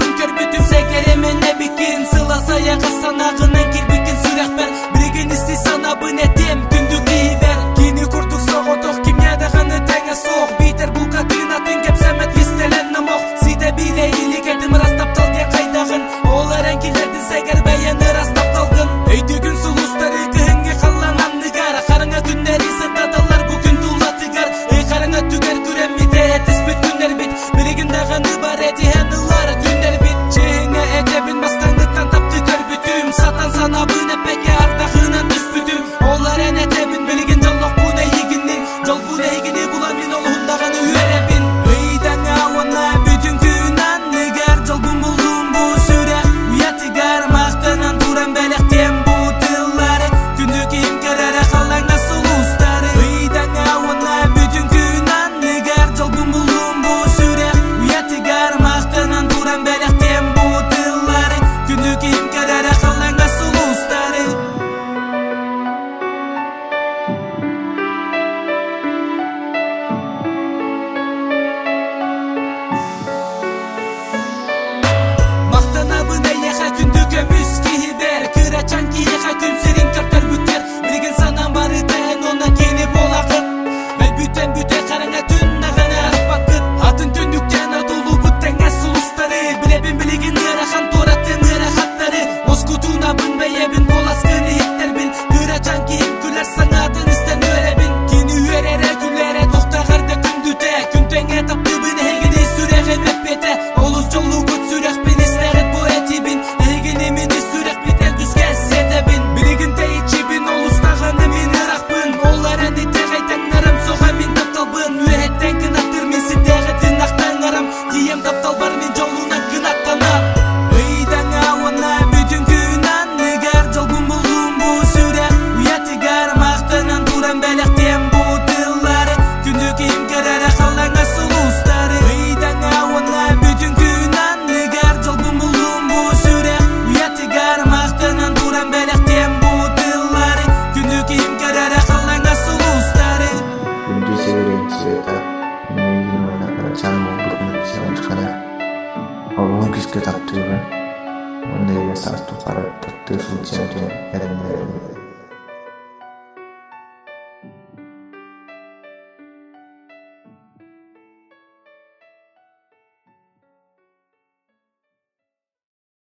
таптым көрбүтүм сегеремен эбикин сыласа яга санагынан кирбикин сүрөкпер биригин исти санабын этем күндүк ийбер кини курдук соготок кимиядаганы теңе соок битер булкатын атын кеп самет истелен намок сиде биле илигетим растаптал ден кайдагын ол эренкилердин сегер баяны растапталгын өйдүгүн сулустары кыһыңгы калланганныгар караңа күннери сырдадалар бүгүн тулатыгар караңа түгер күреммите этиспит күннер бит биригин даганы бар эти ханылар күннер бит чеңе этебин бастаңдыктан тапты көрбүтүм сатан санабын эпеке ардагынан түспүтүм олар энетебин билигин жоллок бун эйигини жол бун эйигини буламин олундаганы үйребин ыйдаңа уана бүтүн күн анныгар жол бун булдум бу сүрө уятыгар мактанан турам белектем бу тыллары күндүк имкерere калаңа сулустары ыйдаңа уана бүтүн күн анныгар жол бун булдум бу сүрө уятыгар мактанан турам белектем бу тыллары күндүк имкерere калаңа сулустары мактанабын эйеха күндүк өмүс кийбер кырачан кийеха күн сирин көптөр бүтер биригин санам бары тен она кени болакыт бүтен бүте караңа түн нагана акпакыт атын түндүктен адулу буттеңе сулустары билебин билигин ырахан тураттын ырахаттары оскутуна бын бейебин боласкын ийеттербин кырачан кийим күлер саңатын истен өребин кини үйерере күлере токтагарды күндүте күнтеңе таптыбын эгини сүрегин беппете олус жолу күт сүрекпин истегет бу этибин эгини мини сүрек битен түскө сетебин билигин тейчибин олустаганы мен ыракпын олар энди тегейтен нарам сога мен тапталбын үеттен кынаттыр мен ситеге тынактан арам тием таптал бар мен жолунан кынаттанам ыйдаңа уана бүтүн күн анныгар жол бун булдум бу сүрө уятыгар мактанан турам белектем бу тыллары күндүк имкерere калаңа сулустары ыйдаңа уана бүтүн күн анныгар жол бун булдум бу сүрө уятыгар мактанан турам белектем бу тыллары күндүк имкерere калаңа сулустары Күндү северен света чаңмон бүгүн чыкара алуун күскө таптыбы мындай сарту карап татты сулча